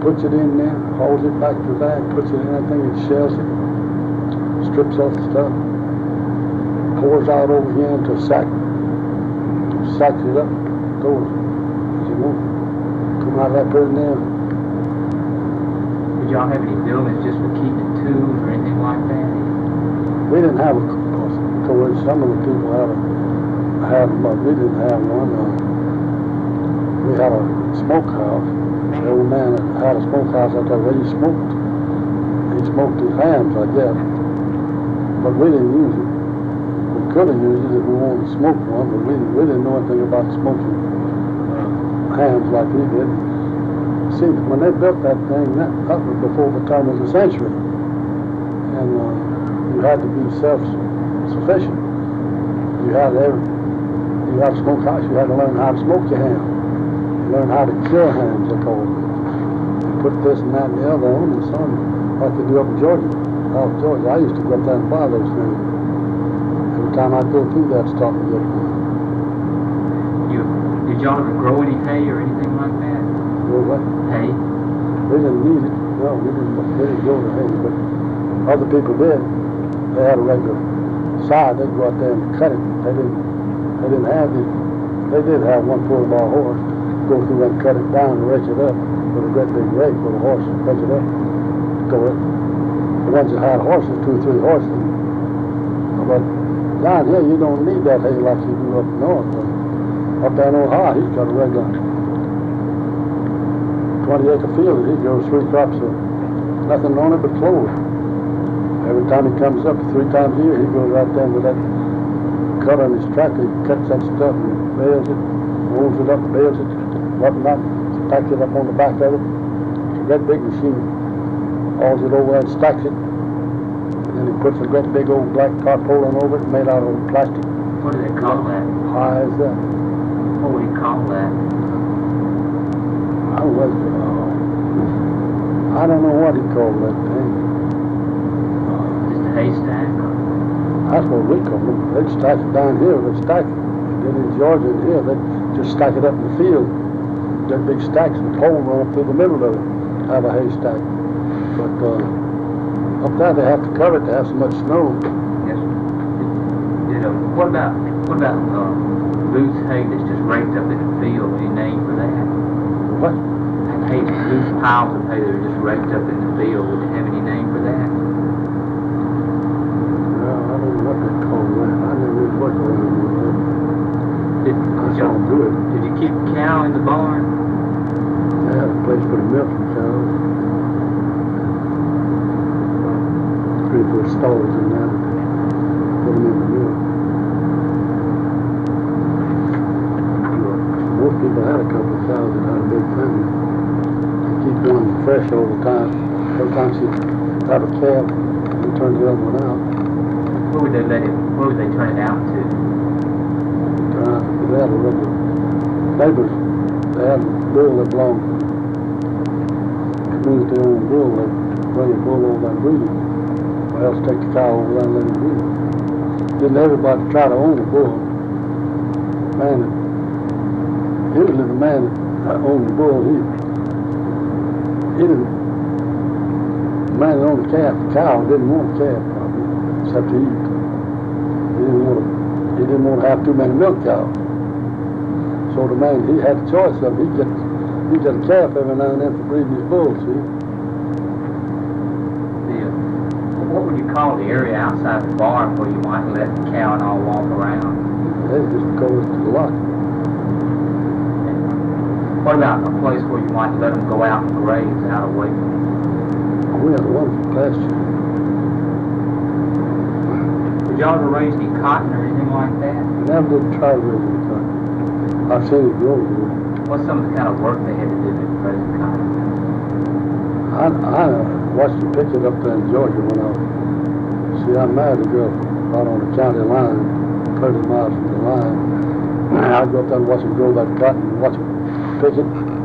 puts it in there, hauls it back to the bag, puts it in that thing, it shells it, strips off the stuff, pours out over here into a sack, sacks it up, goes as you want. Come out of that prison there. Did y'all have any buildings just for keeping tools or anything like that? We didn't have a storage. Some of the people had them, but we didn't have one. We had a smokehouse. The old man had a smokehouse out there where he smoked. He smoked his hams, I guess. But we didn't use it. We could have used it if we wanted to smoke one, but we didn't know anything about smoking hams like he did. See, when they built that thing, that was before the turn of the century. And you had to be self-sufficient. You had a smokehouse, you had to learn how to smoke your ham. You learn how to kill hams, they call it. You put this and that and the other on them, and some, like they do up in Georgia. South Georgia, I used to go up there and buy those things. Every time I'd go through that, stop and get one. Did y'all ever grow any hay or anything like that? Grow what? Hay? We didn't need it. No, we didn't grow the hay, but other people did. They had a regular side. They'd go out there and cut it. They didn't have it. They did have one pull-bar horse. Go through and cut it down and rake it up with a great big rake with a horse and rake it up. Go it. The ones that had horses, 2 or 3 horses. But down here, you don't need that hay like you do up north. Up there in Ohio, he's got a regular 20-acre field. He grows 3 crops of nothing on it but clover. Every time he comes up, 3 times a year, he goes right there with that cutter on his tractor. He cuts that stuff and bales it, rolls it up, bales it, whatnot, stacks it up on the back of it. It's a great big machine. Hauls it over and stacks it. And then he puts a great big old black tarpaulin over it made out of plastic. What do they call that? High as that. What would you call that? I don't know what he called that thing. Just a haystack? That's what we call them. They'd stack it down here, they'd stack it. Then in Georgia and here, they'd just stack it up in the field. That big stacks with holes run up through the middle of it, have a haystack. But up there they have to cover it to have so much snow. Yes. What about loose hay that's just raked up in the field? Any name for that? What? Hay, loose piles of hay that are just raked up in the field. Would you have any name for that? No, I don't know what they call that. I never really worked around with that. That's all good. Did you keep a cow in the barn? They had a place for the milk and cows. 3 or 4 stalls in there. Put them in the milk. Most people had a couple of cows that had a big family. They keep one fresh all the time. Every time she have a calf, they turn the other one out. Where would they turn it out to? They had a regular neighbors. They had a bull that belonged community-owned bull. They bring a bull over and breed it. Or else take the cow over there and let it breed it. Didn't everybody try to own a bull? Usually the man that owned the bull, he didn't. The man that owned the cow didn't want a calf, probably, except to eat. He didn't want to have too many milk cows. So the man, he had a choice of he'd get a calf every now and then for breeding his bull, see? What would you call the area outside the barn where you might let the cow and all walk around? They just go to the lot. What about a place where you might let them go out and graze out away from you? We had a wonderful pasture. Did y'all ever raise any cotton or anything like that? We never did try to raise any cotton. I've seen it grow. What's some of the kind of work they had to do to raise the cotton? I watched them pick it up there in Georgia when I married a girl out on the county line, 30 miles from the line. I'd go up there and watch them grow that cotton, watch them pick it.